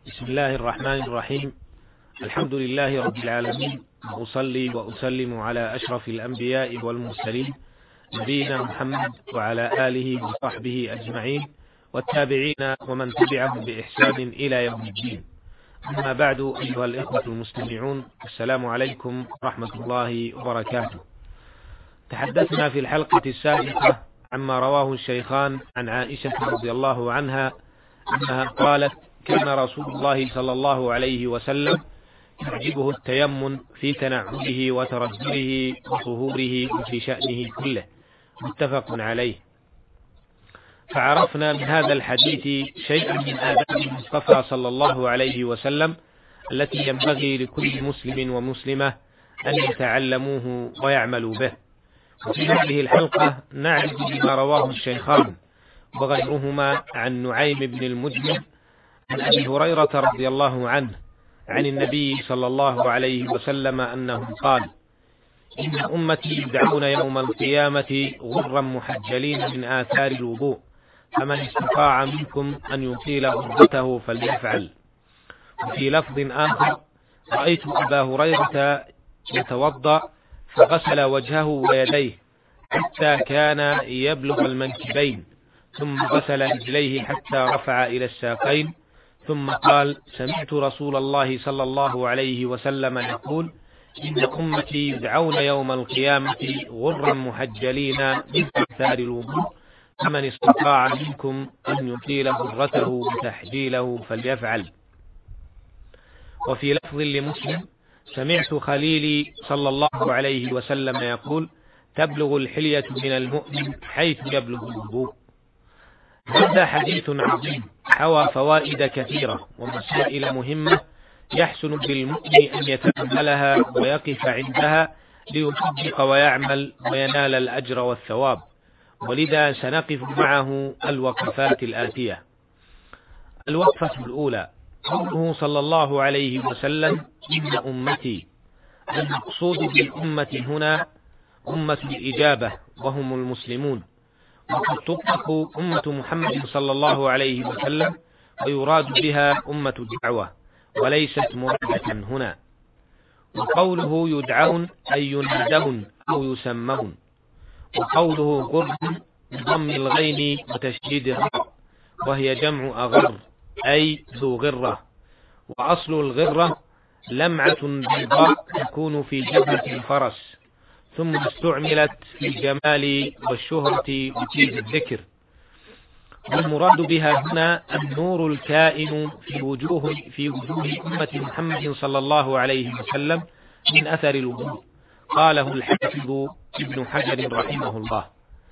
بسم الله الرحمن الرحيم. الحمد لله رب العالمين، وأصلي وأسلم على أشرف الأنبياء والمرسلين نبينا محمد وعلى آله وصحبه أجمعين والتابعين ومن تبعهم بإحسان إلى يوم الدين. أما بعد، أيها الإخوة المستمعون، السلام عليكم ورحمة الله وبركاته. تحدثنا في الحلقة السابقة عما رواه الشيخان عن عائشة رضي الله عنها أنها قالت: كان رسول الله صلى الله عليه وسلم يعجبه التيمم في تنعله وترجله وطهوره وفي شأنه كله، متفق عليه. فعرفنا من هذا الحديث شيئا من آداب المصطفى صلى الله عليه وسلم التي ينبغي لكل مسلم ومسلمة أن يتعلموه ويعملوا به. وفي هذه الحلقة نعرف بما رواه الشيخان وغيرهما عن نعيم بن المجمل عن أبي هريرة رضي الله عنه عن النبي صلى الله عليه وسلم أنه قال: إن أمتي يدعون يوم القيامة غرا محجلين من آثار الوضوء، فمن استطاع منكم أن يطيل غرته فليفعل. وفي لفظ آخر: رأيت أبا هريرة يتوضأ فغسل وجهه ويديه حتى كان يبلغ المنكبين، ثم غسل رجليه حتى رفع إلى الساقين، ثم قال: سمعت رسول الله صلى الله عليه وسلم يقول: إن أمتي يدعون يوم القيامة غرا محجلين من آثار الوضوء، فمن استطاع منكم أن يطيل غرته وتحجيله فليفعل. وفي لفظ لمسلم: سمعت خليلي صلى الله عليه وسلم يقول: تبلغ الحلية من المؤمن حيث يبلغ الوضوء. هذا حديث عظيم حوى فوائد كثيرة ومسائل مهمة يحسن بالمؤمن أن يتأملها ويقف عندها ليطبق ويعمل وينال الأجر والثواب. ولذا سنقف معه الوقفات الآتية. الوقفة الأولى: قوله صلى الله عليه وسلم: إن أمتي. المقصود بالأمة هنا أمة الإجابة وهم المسلمون، وقد تطلق أمة محمد صلى الله عليه وسلم ويراد بها أمة الدعوة وليست مرادة هنا. وقوله يدعون أي ينادون أو يسمون. وقوله غر بضم الغين وتشديد الراء، وهي جمع أغر أي ذو غرة. وأصل الغرة لمعة بيضاء تكون في جبهة الفرس، ثم استعملت في الجمال والشهرة وطيب الذكر. والمراد بها هنا النور الكائن في وجوه أمة محمد صلى الله عليه وسلم من أثر الوضوء، قاله الحافظ ابن حجر رحمه الله.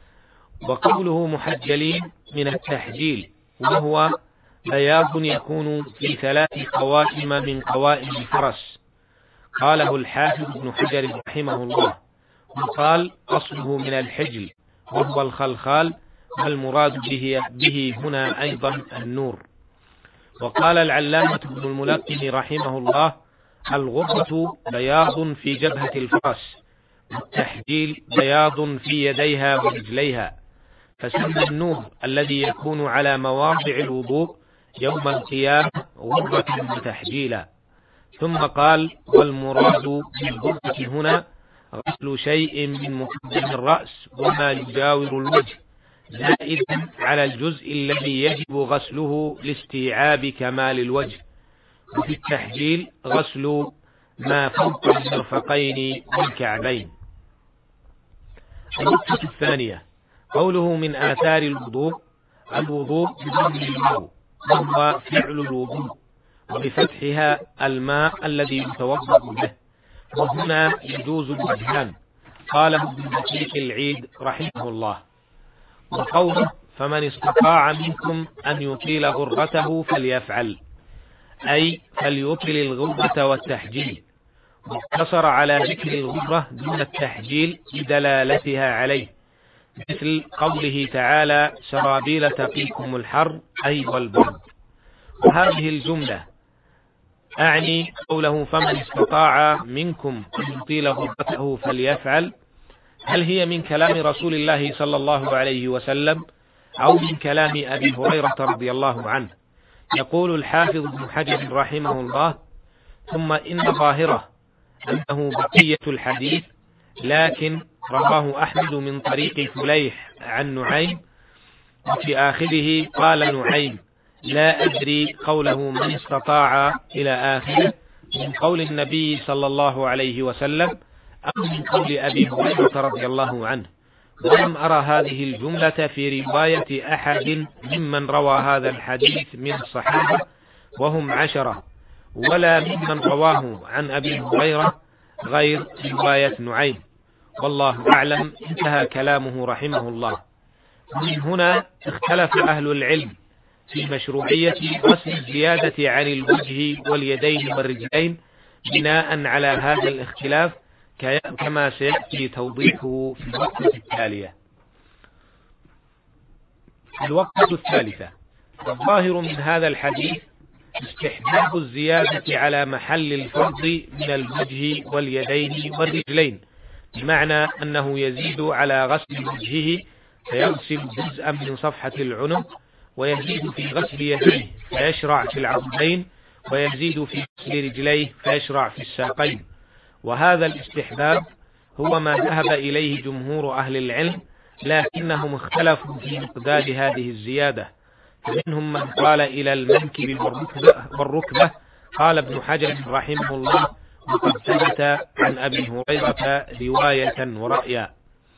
وقوله محجلين من التحجيل، وهو بياض يكون في 3 قوائم من قوائم الفرس، قاله الحافظ ابن حجر رحمه الله. وقال: أصله من الحجل وهو الخلخال، والمراد به هنا أيضا النور. وقال العلامة ابن الملقن رحمه الله: الغرة بياض في جبهة الفرس، والتحجيل بياض في يديها ورجليها. فسمى النور الذي يكون على مواضع الوضوء يوم القيامة غرة وتحجيلا. ثم قال: والمراد بالغرة هنا غسل شيء من مقدم الرأس وما يجاور الوجه، زائدا على الجزء الذي يجب غسله لاستيعاب كمال الوجه. وفي التحجيل غسل ما فوق المرفقين والكعبين. النقطة الثانية: قوله من آثار الوضوء. الوضوء بضم الواو وهو فعل الوضوء، وبفتحها الماء الذي يتوضأ به. وهنا يجوز الوجهان، قاله ابن دقيق العيد رحمه الله. وقوله: فمن استطاع منكم أن يطيل غرته فليفعل، أي فليطل الغرة والتحجيل، واقتصر على ذكر الغرة دون التحجيل لدلالتها عليه، مثل قوله تعالى: سرابيل تقيكم الحر أي والبرد. وهذه الجملة أعني قوله: فمن استطاع منكم أن يطيل غرته فليفعل، هل هي من كلام رسول الله صلى الله عليه وسلم أو من كلام أبي هريرة رضي الله عنه؟ يقول الحافظ ابن حجر رحمه الله: ثم إن ظاهره أنه بقية الحديث، لكن رواه أحمد من طريق فليح عن نعيم، وفي آخره قال نعيم: لا أدري قوله من استطاع إلى آخره من قول النبي صلى الله عليه وسلم أو من قول أبي هريرة رضي الله عنه، ولم أرى هذه الجملة في رواية أحد ممن روى هذا الحديث من الصحابة وهم 10، ولا ممن رواه عن أبي هريرة غير رواية نعيم، والله أعلم. انتهى كلامه رحمه الله. ومن هنا اختلف أهل العلم في مشروعية غسل الزيادة عن الوجه واليدين والرجلين بناء على هذا الاختلاف، كما سيأتي توضيحه في الوقفة التالية. الوقفة الثالثة: الظاهر من هذا الحديث استحباب الزيادة على محل الفرض من الوجه واليدين والرجلين، بمعنى أنه يزيد على غسل وجهه فيغسل جزءا من صفحة العنق، ويزيد في غسل يديه فيشرع في العضدين، ويزيد في غسل رجليه فيشرع في الساقين. وهذا الاستحباب هو ما ذهب إليه جمهور أهل العلم، لكنهم اختلفوا في مقدار هذه الزيادة، فمنهم من قال إلى المنكب والركبة. قال ابن حجر رحمه الله: وقد ثبت عن أبي هريرة رواية ورأيا.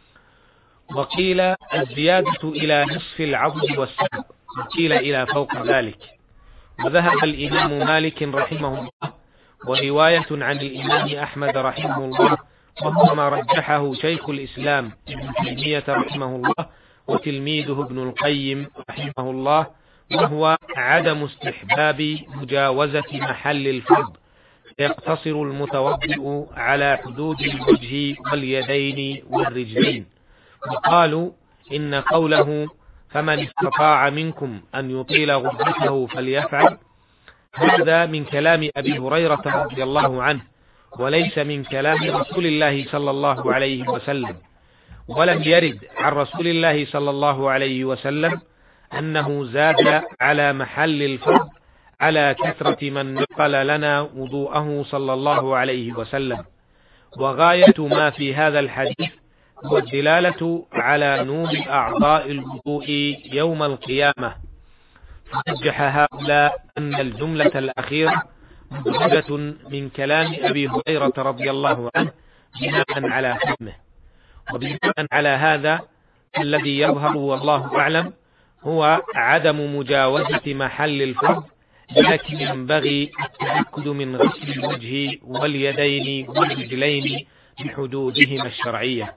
وقيل الزيادة إلى نصف العضد والساق، وقيل إلى فوق ذلك. وذهب الإمام مالك رحمه الله ورواية عن الإمام أحمد رحمه الله، وهو ما رجحه شيخ الإسلام ابن تيمية رحمه الله وتلميذه ابن القيم رحمه الله، وهو عدم استحباب مجاوزة محل الفرض، يقتصر المتوضئ على حدود الوجه واليدين والرجلين. وقالوا إن قوله فمن استطاع منكم أن يطيل غربته فليفعل، هذا من كلام أبي هريرة رضي الله عنه، وليس من كلام رسول الله صلى الله عليه وسلم. ولم يرد عن رسول الله صلى الله عليه وسلم أنه زاد على محل الفرض على كثرة من نقل لنا وضوءه صلى الله عليه وسلم. وغاية ما في هذا الحديث هو الدلالة على نور أعضاء الوضوء يوم القيامة، فرجح هؤلاء أن الجملة الأخيرة مدرجة من كلام أبي هريرة رضي الله عنه بناء على فهمه. وبناء على هذا الذي يظهر والله أعلم هو عدم مجاوزة محل الفرض، لكن ينبغي التأكد من غسل الوجه واليدين والرجلين بحدودهما الشرعية.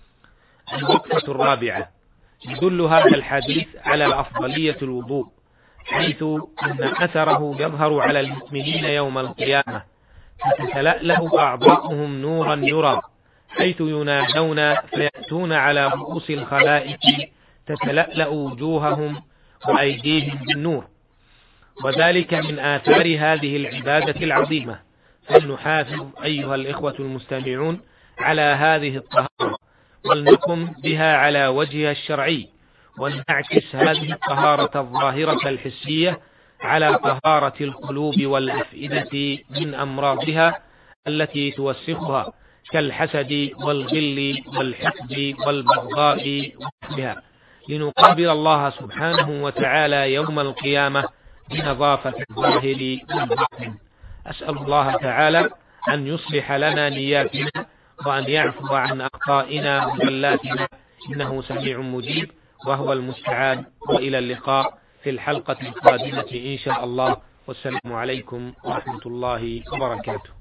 الوقفة الرابعة: يدل هذا الحديث على أفضلية الوضوء، حيث أن أثره يظهر على المؤمنين يوم القيامة، فتتلألأ أعضاؤهم نورا يرى، حيث ينادون فيأتون على رؤوس الخلائق تتلألأ وجوههم وأيديهم بالنور. وذلك من آثار هذه العبادة العظيمة، فلنحافظ أيها الإخوة المستمعون على هذه الطهارة، ولنقم بها على وجهها الشرعي، ونعكس هذه الطهارة الظاهرة الحسية على طهارة القلوب والأفئدة من أمراضها التي توسخها، كالحسد والغل والحقد والبغضاء وحبها، لنقابل الله سبحانه وتعالى يوم القيامة بنظافة الظاهر والباطن. أسأل الله تعالى أن يصلح لنا نياتنا، وأن يعفو عن أخطائنا وزلاتنا، إنه سميع مجيب وهو المستعان. وإلى اللقاء في الحلقة القادمة إن شاء الله، والسلام عليكم ورحمة الله وبركاته.